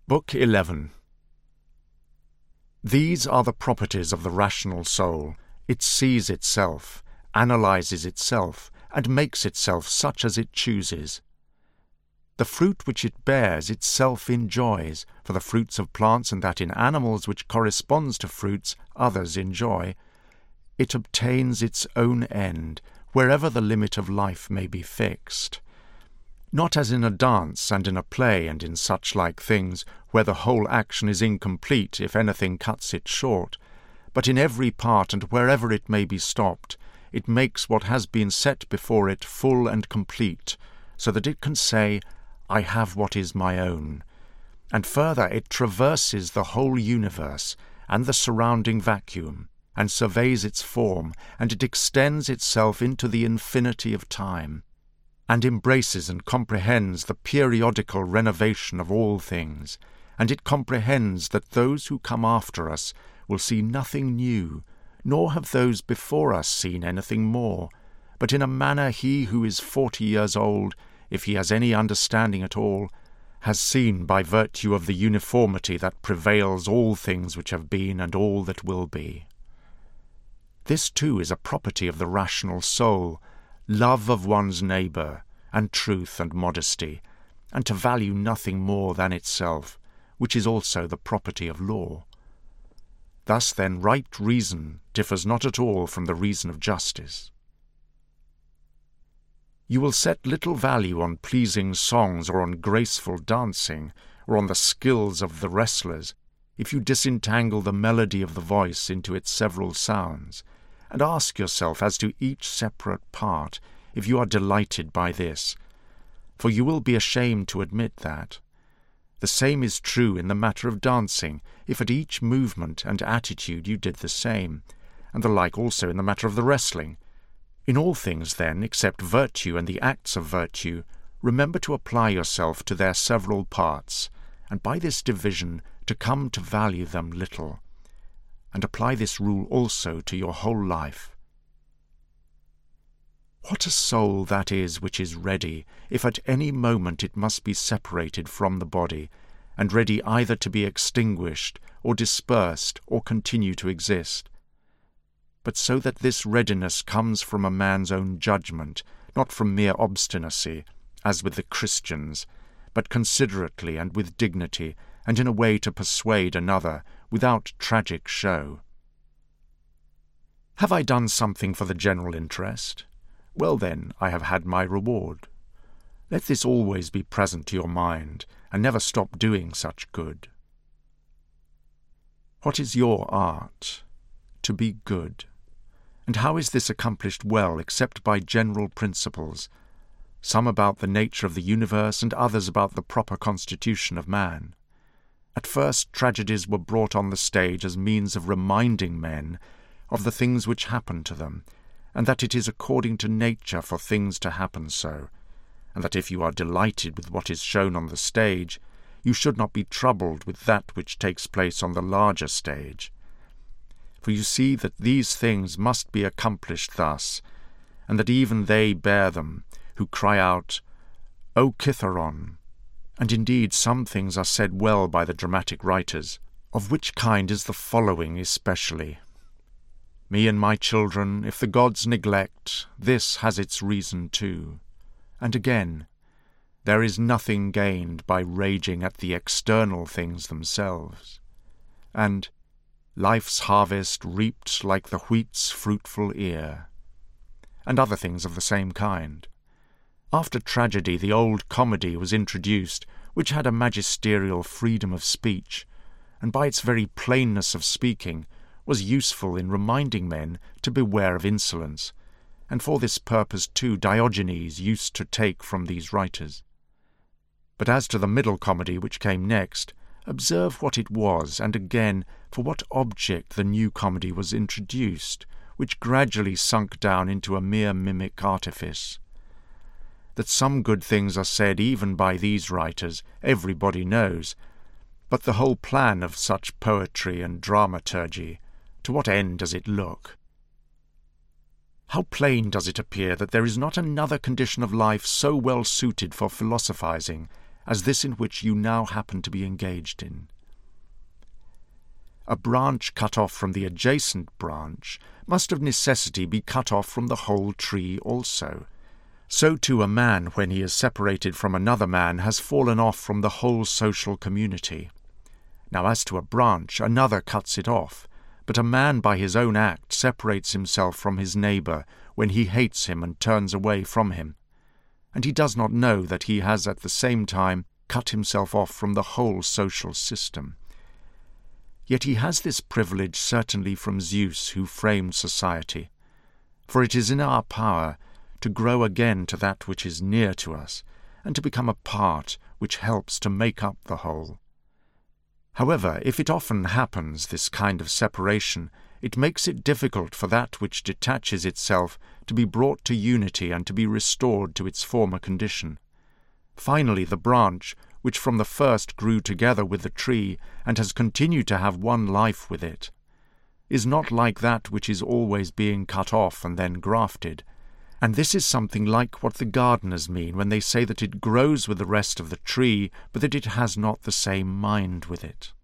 Book 11. These are the properties of the rational soul. It sees itself, analyzes itself, and makes itself such as it chooses. The fruit which it bears itself enjoys, for the fruits of plants and that in animals which corresponds to fruits others enjoy. It obtains its own end, wherever the limit of life may be fixed. Not as in a dance and in a play and in such like things, where the whole action is incomplete if anything cuts it short, but in every part and wherever it may be stopped, it makes what has been set before it full and complete, so that it can say, I have what is my own. And further, it traverses the whole universe and the surrounding vacuum, and surveys its form, and it extends itself into the infinity of time, and embraces and comprehends the periodical renovation of all things, and it comprehends that those who come after us will see nothing new, nor have those before us seen anything more, but in a manner he who is 40 years old, if he has any understanding at all, has seen by virtue of the uniformity that prevails all things which have been and all that will be. This too is a property of the rational soul, love of one's neighbour, and truth and modesty, and to value nothing more than itself, which is also the property of law. Thus then right reason differs not at all from the reason of justice. You will set little value on pleasing songs or on graceful dancing, or on the skills of the wrestlers, if you disentangle the melody of the voice into its several sounds, and ask yourself as to each separate part, if you are delighted by this, for you will be ashamed to admit that. The same is true in the matter of dancing, if at each movement and attitude you did the same, and the like also in the matter of the wrestling. In all things, then, except virtue and the acts of virtue, remember to apply yourself to their several parts, and by this division to come to value them little, and apply this rule also to your whole life. What a soul that is which is ready, if at any moment it must be separated from the body, and ready either to be extinguished, or dispersed, or continue to exist. But so that this readiness comes from a man's own judgment, not from mere obstinacy, as with the Christians, but considerately and with dignity, and in a way to persuade another, without tragic show. Have I done something for the general interest? Well then, I have had my reward. Let this always be present to your mind, and never stop doing such good. What is your art? To be good. And how is this accomplished well except by general principles, some about the nature of the universe and others about the proper constitution of man? At first tragedies were brought on the stage as means of reminding men of the things which happen to them, and that it is according to nature for things to happen so, and that if you are delighted with what is shown on the stage, you should not be troubled with that which takes place on the larger stage. For you see that these things must be accomplished thus, and that even they bear them, who cry out, O Citharon! And indeed some things are said well by the dramatic writers, of which kind is the following especially. Me and my children, if the gods neglect, this has its reason too. And again, there is nothing gained by raging at the external things themselves. And life's harvest reaped like the wheat's fruitful ear, and other things of the same kind. After tragedy, the old comedy was introduced, which had a magisterial freedom of speech, and by its very plainness of speaking was useful in reminding men to beware of insolence, and for this purpose too Diogenes used to take from these writers. But as to the middle comedy which came next, observe what it was, and again for what object the new comedy was introduced, which gradually sunk down into a mere mimic artifice. That some good things are said even by these writers, everybody knows, but the whole plan of such poetry and dramaturgy, to what end does it look? How plain does it appear that there is not another condition of life so well suited for philosophizing as this in which you now happen to be engaged in. A branch cut off from the adjacent branch must of necessity be cut off from the whole tree also. So too a man, when he is separated from another man, has fallen off from the whole social community. Now as to a branch, another cuts it off, but a man by his own act separates himself from his neighbour when he hates him and turns away from him, and he does not know that he has at the same time cut himself off from the whole social system. Yet he has this privilege certainly from Zeus, who framed society, for it is in our power to grow again to that which is near to us, and to become a part which helps to make up the whole. However, if it often happens, this kind of separation, it makes it difficult for that which detaches itself to be brought to unity and to be restored to its former condition. Finally, the branch, which from the first grew together with the tree and has continued to have one life with it, is not like that which is always being cut off and then grafted, and this is something like what the gardeners mean when they say that it grows with the rest of the tree, but that it has not the same mind with it.